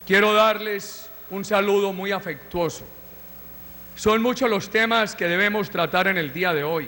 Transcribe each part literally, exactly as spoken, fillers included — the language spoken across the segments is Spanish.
quiero darles un saludo muy afectuoso. Son muchos los temas que debemos tratar en el día de hoy,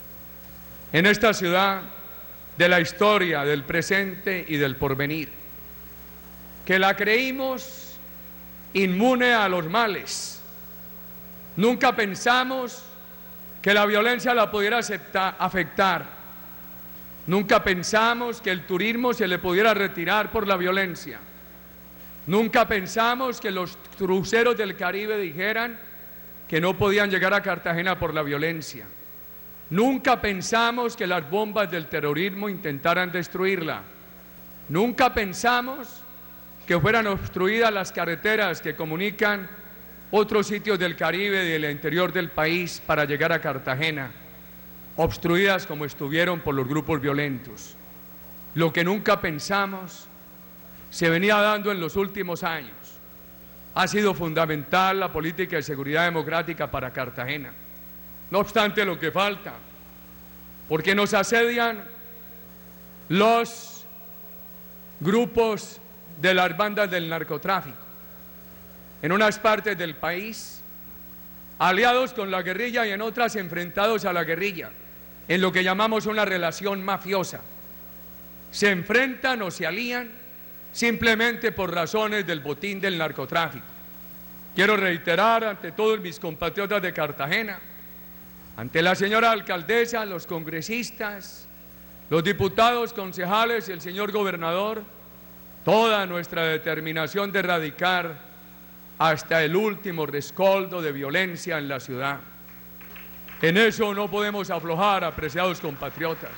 en esta ciudad, de la historia, del presente y del porvenir, que la creímos inmune a los males. Nunca pensamos que la violencia la pudiera aceptar, afectar. Nunca pensamos que el turismo se le pudiera retirar por la violencia. Nunca pensamos que los cruceros del Caribe dijeran que no podían llegar a Cartagena por la violencia. Nunca pensamos que las bombas del terrorismo intentaran destruirla. Nunca pensamos que fueran obstruidas las carreteras que comunican otros sitios del Caribe y del interior del país para llegar a Cartagena, obstruidas como estuvieron por los grupos violentos. Lo que nunca pensamos se venía dando en los últimos años. Ha sido fundamental la política de seguridad democrática para Cartagena. No obstante, lo que falta, porque nos asedian los grupos de las bandas del narcotráfico en unas partes del país, aliados con la guerrilla y en otras enfrentados a la guerrilla, en lo que llamamos una relación mafiosa. Se enfrentan o se alían simplemente por razones del botín del narcotráfico. Quiero reiterar ante todos mis compatriotas de Cartagena, ante la señora alcaldesa, los congresistas, los diputados, concejales y el señor gobernador, toda nuestra determinación de erradicar hasta el último rescoldo de violencia en la ciudad. En eso no podemos aflojar, apreciados compatriotas.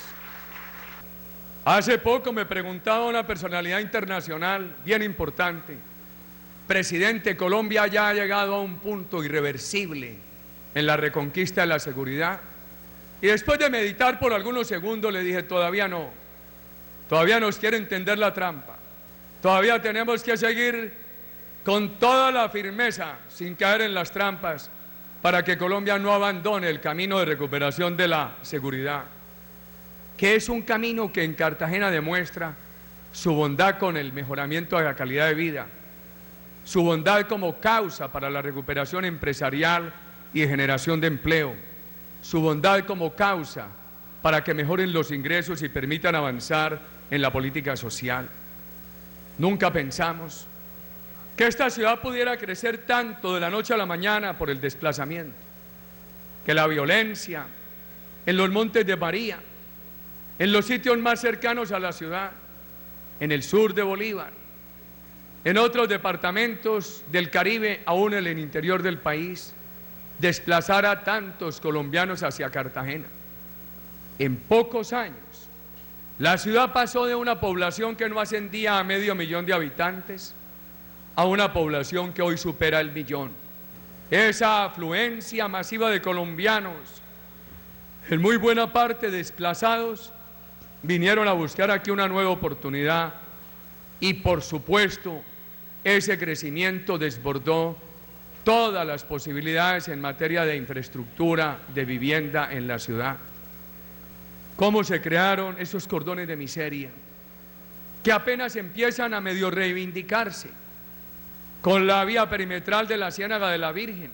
Hace poco me preguntaba una personalidad internacional bien importante: presidente, Colombia ya ha llegado a un punto irreversible en la reconquista de la seguridad. Y después de meditar por algunos segundos le dije: todavía no, todavía nos quiere entender la trampa, todavía tenemos que seguir con toda la firmeza, sin caer en las trampas, para que Colombia no abandone el camino de recuperación de la seguridad, que es un camino que en Cartagena demuestra su bondad con el mejoramiento de la calidad de vida, su bondad como causa para la recuperación empresarial y de generación de empleo, su bondad como causa para que mejoren los ingresos y permitan avanzar en la política social. Nunca pensamos que esta ciudad pudiera crecer tanto de la noche a la mañana por el desplazamiento, que la violencia en los Montes de María, en los sitios más cercanos a la ciudad, en el sur de Bolívar, en otros departamentos del Caribe, aún en el interior del país, desplazara a tantos colombianos hacia Cartagena. En pocos años, la ciudad pasó de una población que no ascendía a medio millón de habitantes a una población que hoy supera el millón. Esa afluencia masiva de colombianos, en muy buena parte desplazados, vinieron a buscar aquí una nueva oportunidad y, por supuesto, ese crecimiento desbordó todas las posibilidades en materia de infraestructura, de vivienda en la ciudad. ¿Cómo se crearon esos cordones de miseria que apenas empiezan a medio reivindicarse? Con la vía perimetral de la Ciénaga de la Virgen,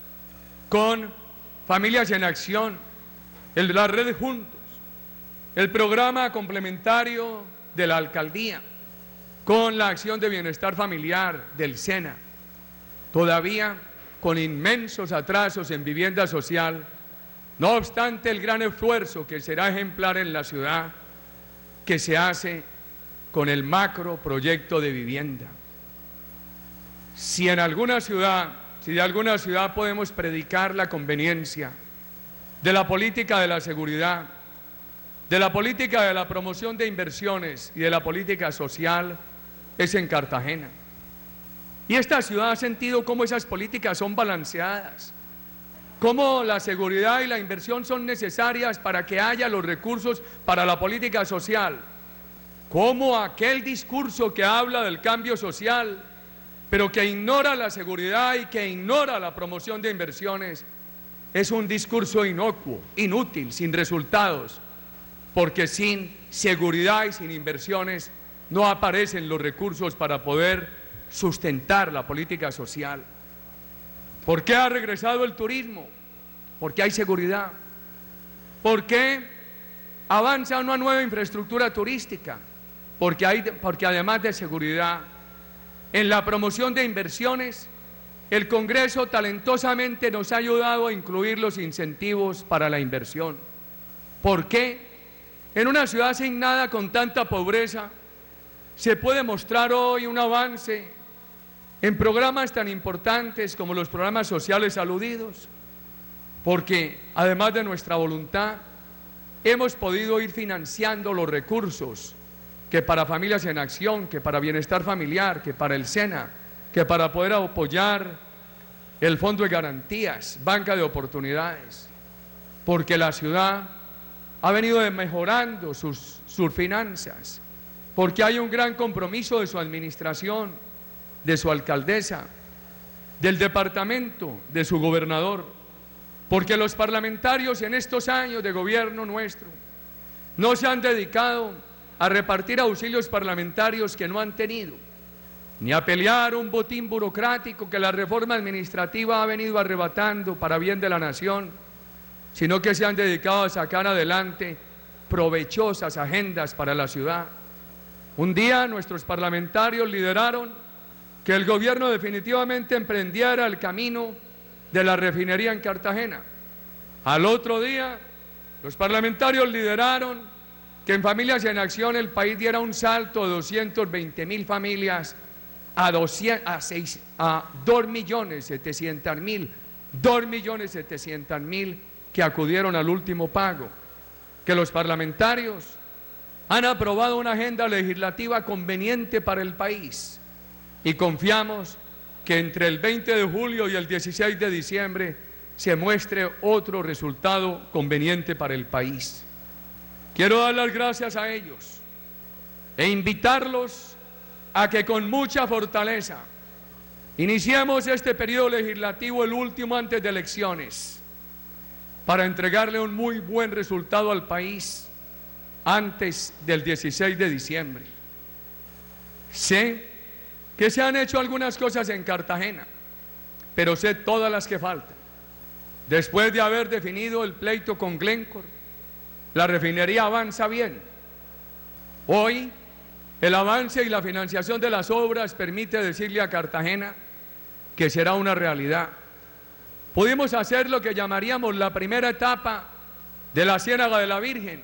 con Familias en Acción, el, la Red Juntos, el programa complementario de la Alcaldía, con la Acción de Bienestar Familiar del SENA, todavía con inmensos atrasos en vivienda social, no obstante el gran esfuerzo que será ejemplar en la ciudad, que se hace con el macro proyecto de vivienda. Si en alguna ciudad, si de alguna ciudad podemos predicar la conveniencia de la política de la seguridad, de la política de la promoción de inversiones y de la política social, es en Cartagena. Y esta ciudad ha sentido cómo esas políticas son balanceadas, cómo la seguridad y la inversión son necesarias para que haya los recursos para la política social, cómo aquel discurso que habla del cambio social, pero que ignora la seguridad y que ignora la promoción de inversiones, es un discurso inocuo, inútil, sin resultados, porque sin seguridad y sin inversiones no aparecen los recursos para poder sustentar la política social. ¿Por qué ha regresado el turismo? Porque hay seguridad. ¿Por qué avanza una nueva infraestructura turística? Porque, hay, porque además de seguridad, en la promoción de inversiones, el Congreso talentosamente nos ha ayudado a incluir los incentivos para la inversión. ¿Por qué? En una ciudad asignada con tanta pobreza, se puede mostrar hoy un avance en programas tan importantes como los programas sociales aludidos, porque además de nuestra voluntad, hemos podido ir financiando los recursos que para Familias en Acción, que para Bienestar Familiar, que para el SENA, que para poder apoyar el Fondo de Garantías, Banca de Oportunidades, porque la ciudad ha venido mejorando sus, sus finanzas, porque hay un gran compromiso de su administración, de su alcaldesa, del departamento, de su gobernador, porque los parlamentarios en estos años de gobierno nuestro no se han dedicado a repartir auxilios parlamentarios que no han tenido, ni a pelear un botín burocrático que la reforma administrativa ha venido arrebatando para bien de la nación, sino que se han dedicado a sacar adelante provechosas agendas para la ciudad. Un día nuestros parlamentarios lideraron que el gobierno definitivamente emprendiera el camino de la refinería en Cartagena. Al otro día, los parlamentarios lideraron que en Familias en Acción el país diera un salto de doscientos veinte mil familias a, a dos millones setecientos mil, dos millones setecientos mil que acudieron al último pago, que los parlamentarios han aprobado una agenda legislativa conveniente para el país y confiamos que entre el veinte de julio y el dieciséis de diciembre se muestre otro resultado conveniente para el país. Quiero dar las gracias a ellos e invitarlos a que con mucha fortaleza iniciemos este periodo legislativo, el último antes de elecciones, para entregarle un muy buen resultado al país antes del dieciséis de diciembre. Sé que se han hecho algunas cosas en Cartagena, pero sé todas las que faltan. Después de haber definido el pleito con Glencore, la refinería avanza bien. Hoy, el avance y la financiación de las obras permite decirle a Cartagena que será una realidad. Pudimos hacer lo que llamaríamos la primera etapa de la Ciénaga de la Virgen,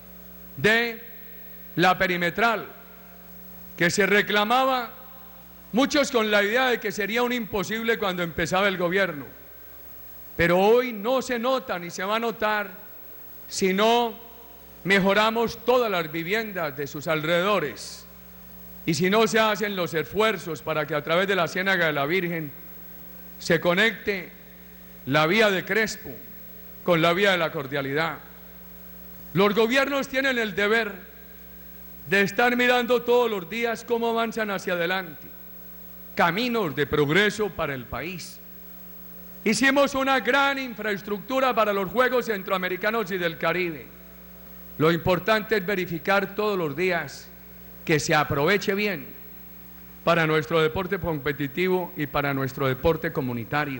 de la perimetral, que se reclamaba muchos con la idea de que sería un imposible cuando empezaba el gobierno, pero hoy no se nota ni se va a notar si no mejoramos todas las viviendas de sus alrededores y si no se hacen los esfuerzos para que a través de la Ciénaga de la Virgen se conecte la vía de Crespo con la vía de la Cordialidad. Los gobiernos tienen el deber de estar mirando todos los días cómo avanzan hacia adelante, caminos de progreso para el país. Hicimos una gran infraestructura para los Juegos Centroamericanos y del Caribe. Lo importante es verificar todos los días que se aproveche bien para nuestro deporte competitivo y para nuestro deporte comunitario.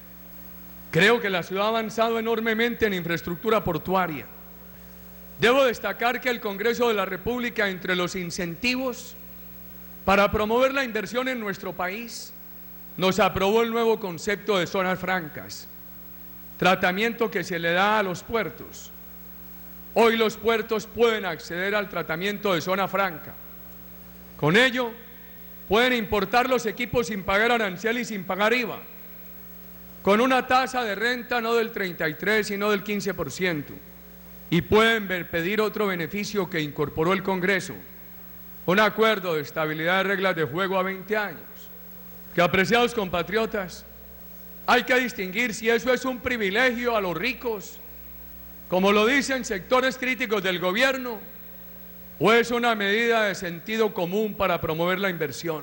Creo que la ciudad ha avanzado enormemente en infraestructura portuaria. Debo destacar que el Congreso de la República, entre los incentivos para promover la inversión en nuestro país, nos aprobó el nuevo concepto de zonas francas, tratamiento que se le da a los puertos. Hoy los puertos pueden acceder al tratamiento de zona franca. Con ello, pueden importar los equipos sin pagar arancel y sin pagar I V A, con una tasa de renta no del treinta y tres, sino del quince por ciento. Y pueden pedir otro beneficio que incorporó el Congreso, un acuerdo de estabilidad de reglas de juego a veinte años. Que, apreciados compatriotas, hay que distinguir si eso es un privilegio a los ricos, como lo dicen sectores críticos del gobierno, o es una medida de sentido común para promover la inversión.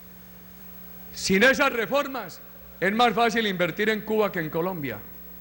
Sin esas reformas, es más fácil invertir en Cuba que en Colombia,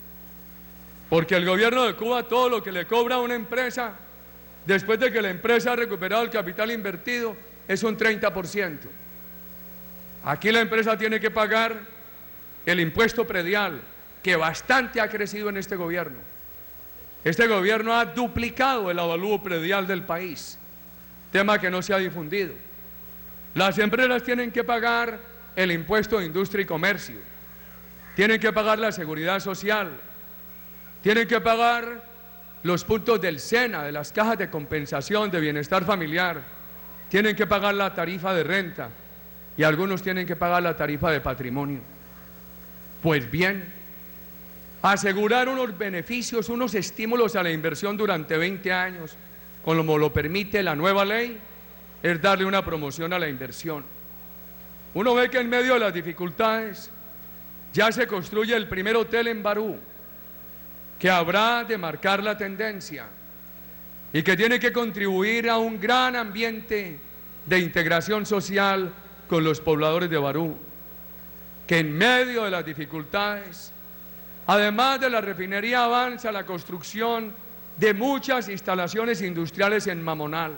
porque el gobierno de Cuba todo lo que le cobra a una empresa, después de que la empresa ha recuperado el capital invertido, es un treinta por ciento. Aquí la empresa tiene que pagar el impuesto predial, que bastante ha crecido en este gobierno. Este gobierno ha duplicado el avalúo predial del país, tema que no se ha difundido. Las empresas tienen que pagar el impuesto de industria y comercio, tienen que pagar la seguridad social, tienen que pagar los puntos del SENA, de las cajas de compensación de bienestar familiar, tienen que pagar la tarifa de renta y algunos tienen que pagar la tarifa de patrimonio. Pues bien, asegurar unos beneficios, unos estímulos a la inversión durante veinte años, como lo permite la nueva ley, es darle una promoción a la inversión. Uno ve que en medio de las dificultades ya se construye el primer hotel en Barú, que habrá de marcar la tendencia y que tiene que contribuir a un gran ambiente de integración social con los pobladores de Barú, que en medio de las dificultades, además de la refinería, avanza la construcción de muchas instalaciones industriales en Mamonal,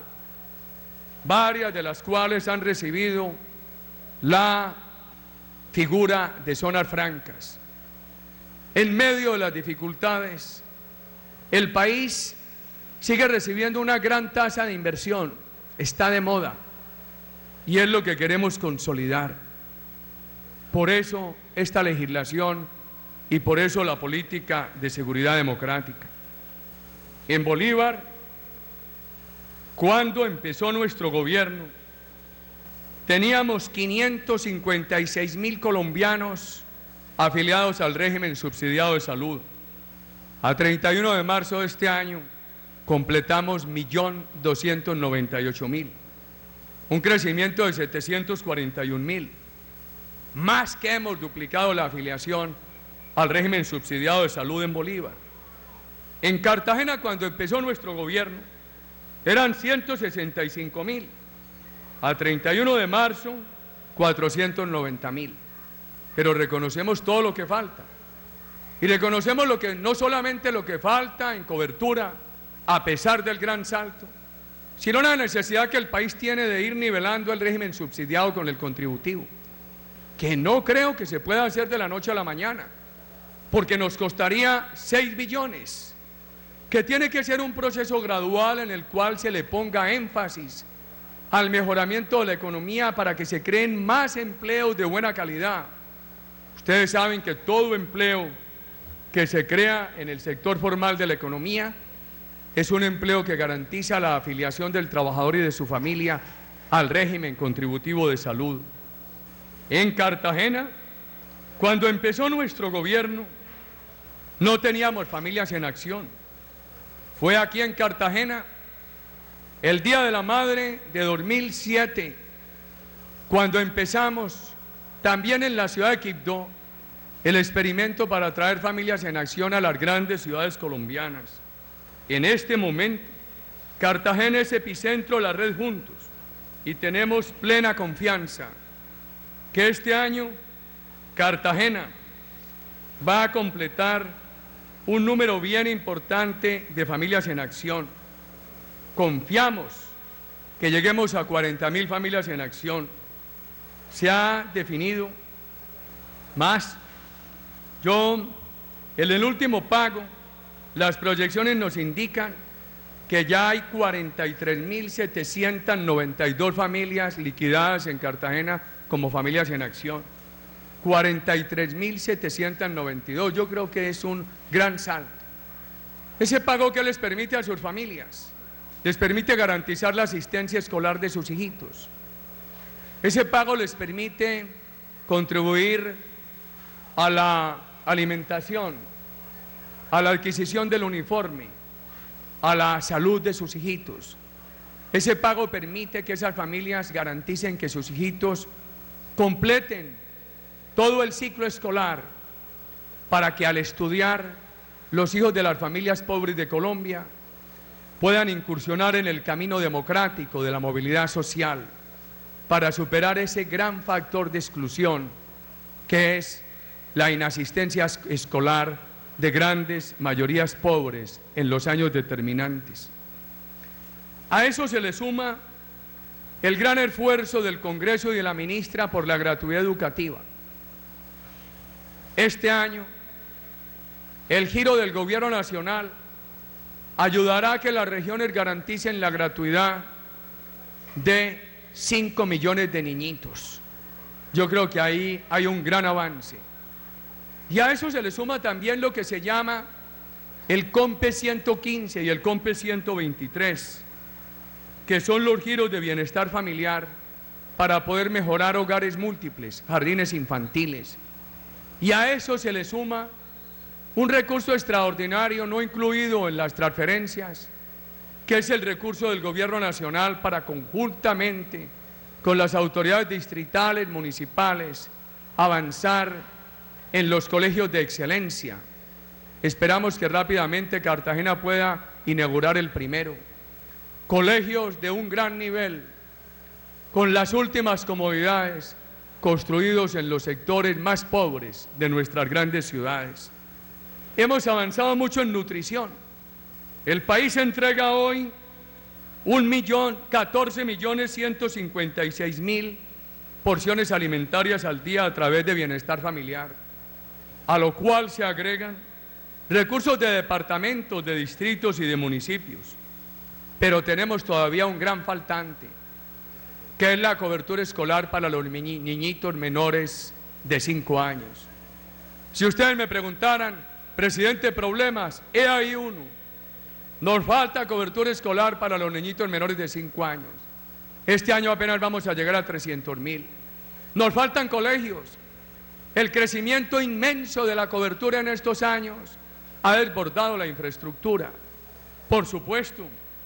varias de las cuales han recibido la figura de zonas francas. En medio de las dificultades, el país sigue recibiendo una gran tasa de inversión, está de moda, y es lo que queremos consolidar. Por eso esta legislación y por eso la política de seguridad democrática. En Bolívar, cuando empezó nuestro gobierno, teníamos quinientos cincuenta y seis mil colombianos afiliados al régimen subsidiado de salud. A treinta y uno de marzo de este año completamos un millón doscientos noventa y ocho mil, un crecimiento de setecientos cuarenta y un mil, más que hemos duplicado la afiliación al régimen subsidiado de salud en Bolívar. En Cartagena, cuando empezó nuestro gobierno, eran ciento sesenta y cinco mil, a treinta y uno de marzo, cuatrocientos noventa mil. Pero reconocemos todo lo que falta, y reconocemos lo que, no solamente lo que falta en cobertura, a pesar del gran salto, sino la necesidad que el país tiene de ir nivelando el régimen subsidiado con el contributivo, que no creo que se pueda hacer de la noche a la mañana, porque nos costaría seis billones, que tiene que ser un proceso gradual en el cual se le ponga énfasis al mejoramiento de la economía para que se creen más empleos de buena calidad. Ustedes saben que todo empleo que se crea en el sector formal de la economía es un empleo que garantiza la afiliación del trabajador y de su familia al régimen contributivo de salud. En Cartagena, cuando empezó nuestro gobierno, no teníamos familias en acción. Fue aquí en Cartagena, el Día de la Madre de dos mil siete, cuando empezamos, también en la ciudad de Quibdó, el experimento para traer familias en acción a las grandes ciudades colombianas. En este momento, Cartagena es epicentro de la red Juntos y tenemos plena confianza que este año Cartagena va a completar un número bien importante de familias en acción. Confiamos que lleguemos a cuarenta mil familias en acción. Se ha definido más. Yo, en el último pago, las proyecciones nos indican que ya hay cuarenta y tres mil setecientas noventa y dos familias liquidadas en Cartagena como familias en acción. cuarenta y tres mil setecientas noventa y dos, yo creo que es un gran salto. Ese pago que les permite a sus familias, les permite garantizar la asistencia escolar de sus hijitos. Ese pago les permite contribuir a la alimentación, a la adquisición del uniforme, a la salud de sus hijitos. Ese pago permite que esas familias garanticen que sus hijitos completen todo el ciclo escolar para que al estudiar los hijos de las familias pobres de Colombia puedan incursionar en el camino democrático de la movilidad social para superar ese gran factor de exclusión que es la inasistencia escolar de grandes mayorías pobres en los años determinantes. A eso se le suma el gran esfuerzo del Congreso y de la ministra por la gratuidad educativa. Este año, el giro del Gobierno Nacional ayudará a que las regiones garanticen la gratuidad de cinco millones de niñitos. Yo creo que ahí hay un gran avance. Y a eso se le suma también lo que se llama el COMPE ciento quince y el COMPE ciento veintitrés, que son los giros de bienestar familiar para poder mejorar hogares múltiples, jardines infantiles. Y a eso se le suma un recurso extraordinario no incluido en las transferencias, que es el recurso del Gobierno Nacional para conjuntamente con las autoridades distritales, municipales, avanzar en los colegios de excelencia. Esperamos que rápidamente Cartagena pueda inaugurar el primero. Colegios de un gran nivel, con las últimas comodidades, construidos en los sectores más pobres de nuestras grandes ciudades. Hemos avanzado mucho en nutrición. El país entrega hoy un millón, catorce millones ciento cincuenta y seis mil porciones alimentarias al día a través de bienestar familiar, a lo cual se agregan recursos de departamentos, de distritos y de municipios. Pero tenemos todavía un gran faltante, que es la cobertura escolar para los niñitos menores de cinco años. Si ustedes me preguntaran, presidente, problemas, he ahí uno. Nos falta cobertura escolar para los niñitos menores de cinco años. Este año apenas vamos a llegar a trescientos mil. Nos faltan colegios. El crecimiento inmenso de la cobertura en estos años ha desbordado la infraestructura. Por supuesto,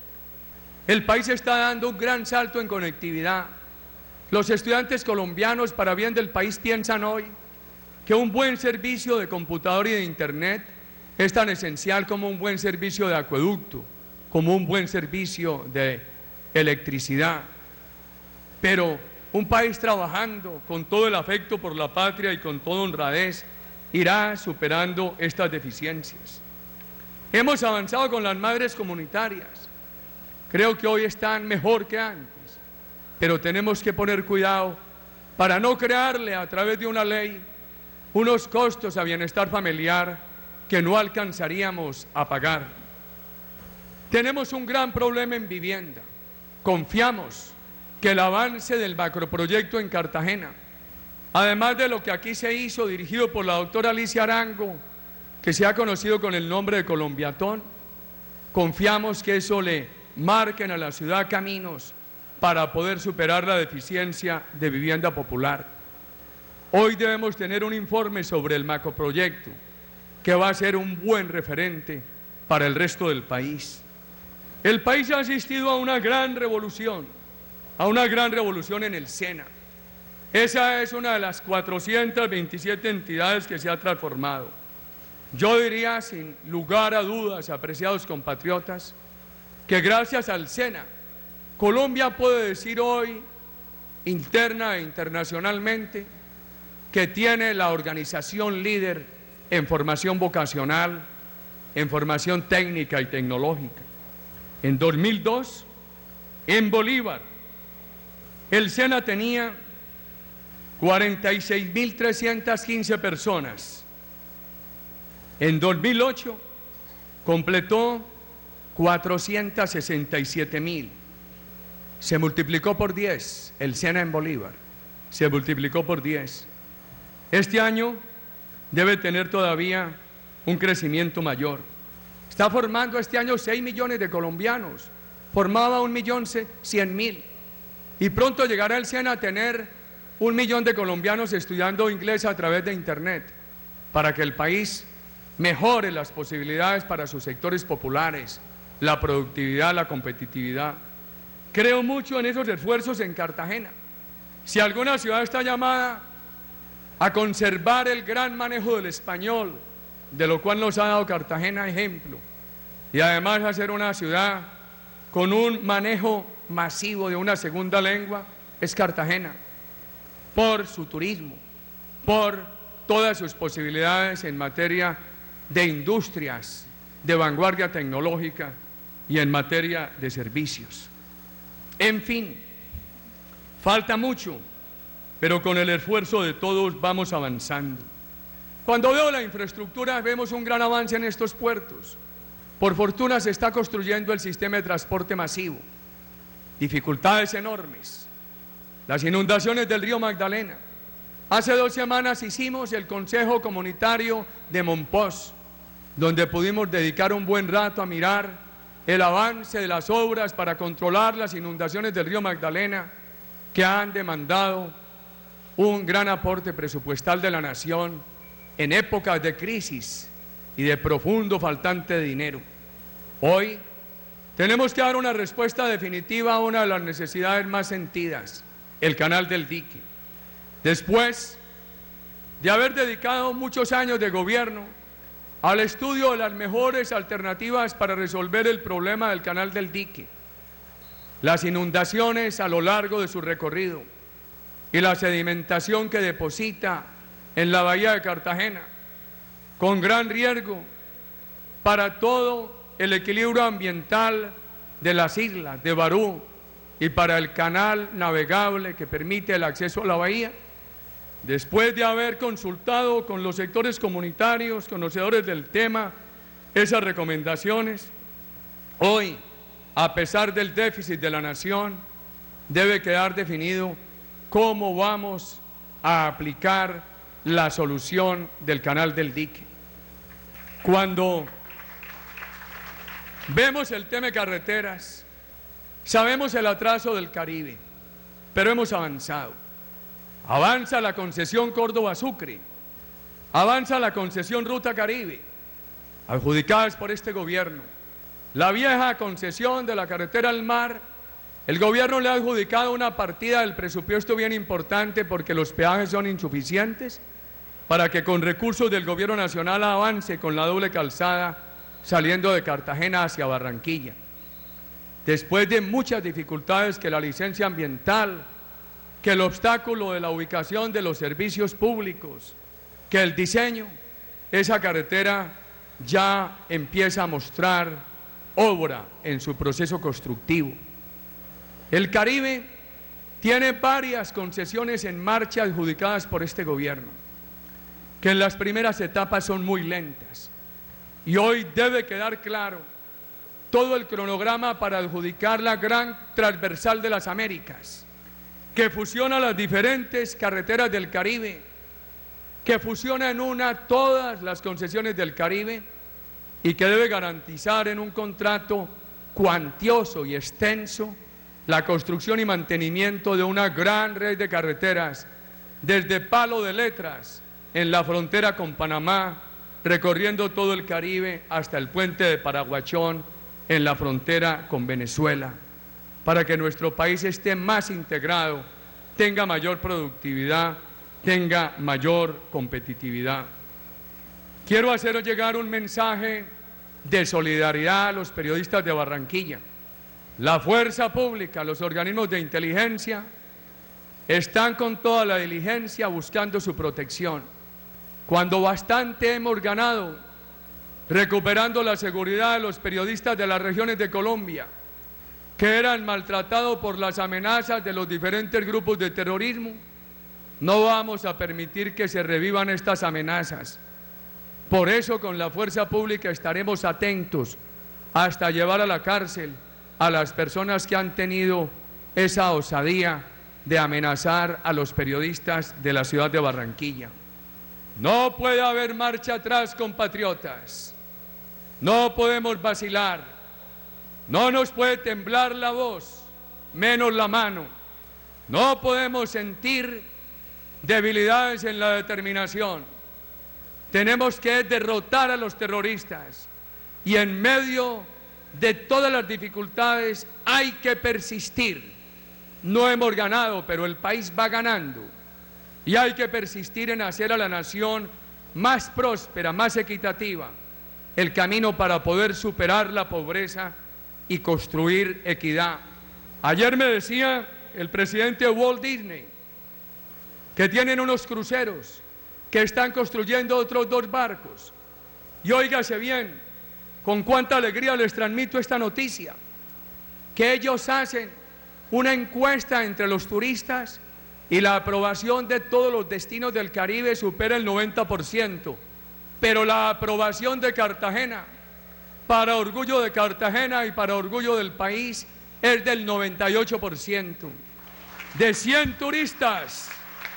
el país está dando un gran salto en conectividad. Los estudiantes colombianos, para bien del país, piensan hoy que un buen servicio de computador y de internet es tan esencial como un buen servicio de acueducto, como un buen servicio de electricidad. Pero un país trabajando con todo el afecto por la patria y con toda honradez irá superando estas deficiencias. Hemos avanzado con las madres comunitarias. Creo que hoy están mejor que antes, pero tenemos que poner cuidado para no crearle a través de una ley unos costos a bienestar familiar que no alcanzaríamos a pagar. Tenemos un gran problema en vivienda. Confiamos que el avance del macroproyecto en Cartagena, además de lo que aquí se hizo, dirigido por la doctora Alicia Arango, que se ha conocido con el nombre de Colombiatón, confiamos que eso le marquen a la ciudad caminos para poder superar la deficiencia de vivienda popular. Hoy debemos tener un informe sobre el macroproyecto que va a ser un buen referente para el resto del país. El país ha asistido a una gran revolución, a una gran revolución en el SENA. Esa es una de las cuatrocientas veintisiete entidades que se ha transformado. Yo diría, sin lugar a dudas, apreciados compatriotas, que gracias al SENA, Colombia puede decir hoy, interna e internacionalmente, que tiene la organización líder en formación vocacional, en formación técnica y tecnológica. En dos mil dos, en Bolívar, el SENA tenía cuarenta y seis mil trescientas quince personas. En dos mil ocho, completó cuatrocientas sesenta y siete mil. Se multiplicó por diez el SENA en Bolívar, se multiplicó por diez. Este año debe tener todavía un crecimiento mayor. Está formando este año seis millones de colombianos, formaba un millón cien mil. Y pronto llegará el SENA a tener un millón de colombianos estudiando inglés a través de internet, para que el país mejore las posibilidades para sus sectores populares, la productividad, la competitividad. Creo mucho en esos esfuerzos en Cartagena. Si alguna ciudad está llamada a conservar el gran manejo del español, de lo cual nos ha dado Cartagena ejemplo, y además hacer una ciudad con un manejo masivo de una segunda lengua, es Cartagena, por su turismo, por todas sus posibilidades en materia de industrias de vanguardia tecnológica y en materia de servicios. En fin, Falta mucho, pero con el esfuerzo de todos vamos avanzando. Cuando veo la infraestructura, vemos un gran avance en estos puertos. Por fortuna se está construyendo el sistema de transporte masivo. Dificultades enormes. Las inundaciones del río Magdalena. Hace dos semanas hicimos el Consejo Comunitario de Monpós, donde pudimos dedicar un buen rato a mirar el avance de las obras para controlar las inundaciones del río Magdalena, que han demandado un gran aporte presupuestal de la nación en épocas de crisis y de profundo faltante de dinero. Hoy tenemos que dar una respuesta definitiva a una de las necesidades más sentidas, el Canal del Dique. Después de haber dedicado muchos años de gobierno al estudio de las mejores alternativas para resolver el problema del Canal del Dique, las inundaciones a lo largo de su recorrido y la sedimentación que deposita en la bahía de Cartagena, con gran riesgo para todo el equilibrio ambiental de las islas de Barú y para el canal navegable que permite el acceso a la bahía. Después de haber consultado con los sectores comunitarios, conocedores del tema, esas recomendaciones, hoy, a pesar del déficit de la nación, debe quedar definido cómo vamos a aplicar la solución del Canal del Dique. Cuando vemos el tema de carreteras, sabemos el atraso del Caribe, pero hemos avanzado. Avanza la concesión Córdoba-Sucre, avanza la concesión Ruta Caribe, adjudicadas por este gobierno. La vieja concesión de la carretera al mar, el gobierno le ha adjudicado una partida del presupuesto bien importante porque los peajes son insuficientes para que con recursos del gobierno nacional avance con la doble calzada saliendo de Cartagena hacia Barranquilla. Después de muchas dificultades, que la licencia ambiental, que el obstáculo de la ubicación de los servicios públicos, que el diseño, esa carretera ya empieza a mostrar obra en su proceso constructivo. El Caribe tiene varias concesiones en marcha adjudicadas por este gobierno, que en las primeras etapas son muy lentas. Y hoy debe quedar claro todo el cronograma para adjudicar la gran transversal de las Américas, que fusiona las diferentes carreteras del Caribe, que fusiona en una todas las concesiones del Caribe y que debe garantizar en un contrato cuantioso y extenso la construcción y mantenimiento de una gran red de carreteras desde Palo de Letras en la frontera con Panamá, recorriendo todo el Caribe hasta el puente de Paraguachón en la frontera con Venezuela, para que nuestro país esté más integrado, tenga mayor productividad, tenga mayor competitividad. Quiero hacer llegar un mensaje de solidaridad a los periodistas de Barranquilla. La fuerza pública, los organismos de inteligencia están con toda la diligencia buscando su protección. Cuando bastante hemos ganado recuperando la seguridad de los periodistas de las regiones de Colombia, que eran maltratados por las amenazas de los diferentes grupos de terrorismo, no vamos a permitir que se revivan estas amenazas. Por eso, con la fuerza pública estaremos atentos hasta llevar a la cárcel a las personas que han tenido esa osadía de amenazar a los periodistas de la ciudad de Barranquilla. No puede haber marcha atrás, compatriotas. No podemos vacilar. No nos puede temblar la voz, menos la mano. No podemos sentir debilidades en la determinación. Tenemos que derrotar a los terroristas y en medio de todas las dificultades hay que persistir. No hemos ganado, pero el país va ganando y hay que persistir en hacer a la nación más próspera, más equitativa, el camino para poder superar la pobreza y construir equidad. Ayer me decía el presidente de Walt Disney que tienen unos cruceros, que están construyendo otros dos barcos. Y óigase bien, con cuánta alegría les transmito esta noticia, que ellos hacen una encuesta entre los turistas y la aprobación de todos los destinos del Caribe supera el noventa por ciento, pero la aprobación de Cartagena, para orgullo de Cartagena y para orgullo del país, es del noventa y ocho por ciento. De cien turistas,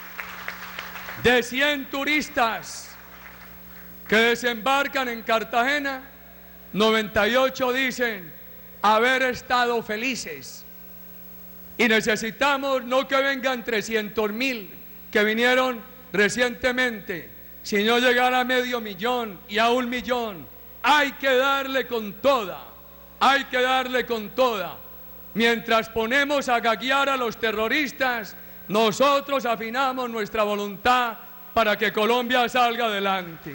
de cien turistas que desembarcan en Cartagena, noventa y ocho dicen haber estado felices. Y necesitamos no que vengan trescientos mil que vinieron recientemente, sino llegar a medio millón y a un millón. Hay que darle con toda, hay que darle con toda. Mientras ponemos a gaguear a los terroristas, nosotros afinamos nuestra voluntad para que Colombia salga adelante.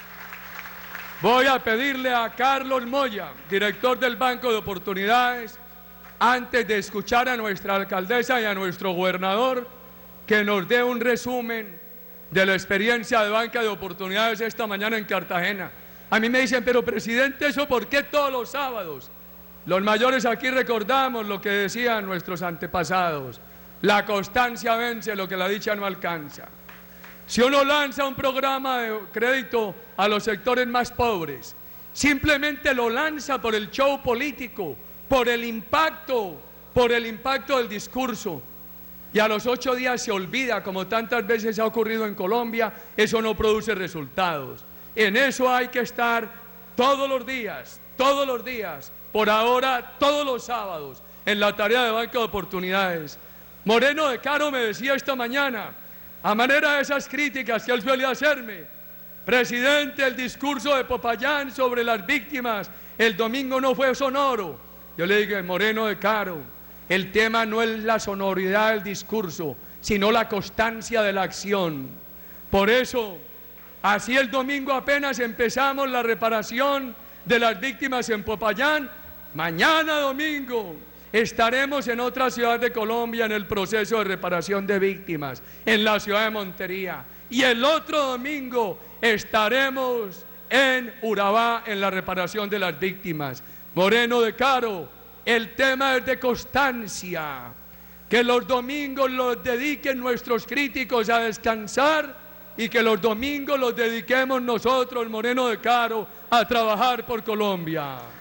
Voy a pedirle a Carlos Moya, director del Banco de Oportunidades, antes de escuchar a nuestra alcaldesa y a nuestro gobernador, que nos dé un resumen de la experiencia de Banca de Oportunidades esta mañana en Cartagena. A mí me dicen, pero presidente, ¿eso por qué todos los sábados? Los mayores aquí recordamos lo que decían nuestros antepasados: la constancia vence lo que la dicha no alcanza. Si uno lanza un programa de crédito a los sectores más pobres, simplemente lo lanza por el show político, por el impacto, por el impacto del discurso, y a los ocho días se olvida, como tantas veces ha ocurrido en Colombia, eso no produce resultados. En eso hay que estar todos los días, todos los días, por ahora todos los sábados, en la tarea de Banco de Oportunidades. Moreno de Caro me decía esta mañana, a manera de esas críticas que él suele hacerme: presidente, el discurso de Popayán sobre las víctimas el domingo no fue sonoro. Yo le dije, Moreno de Caro, el tema no es la sonoridad del discurso, sino la constancia de la acción. Por eso, así el domingo apenas empezamos la reparación de las víctimas en Popayán, mañana domingo estaremos en otra ciudad de Colombia en el proceso de reparación de víctimas, en la ciudad de Montería. Y el otro domingo estaremos en Urabá en la reparación de las víctimas. Moreno de Caro, el tema es de constancia. Que los domingos los dediquen nuestros críticos a descansar y que los domingos los dediquemos nosotros, Moreno de Caro, a trabajar por Colombia.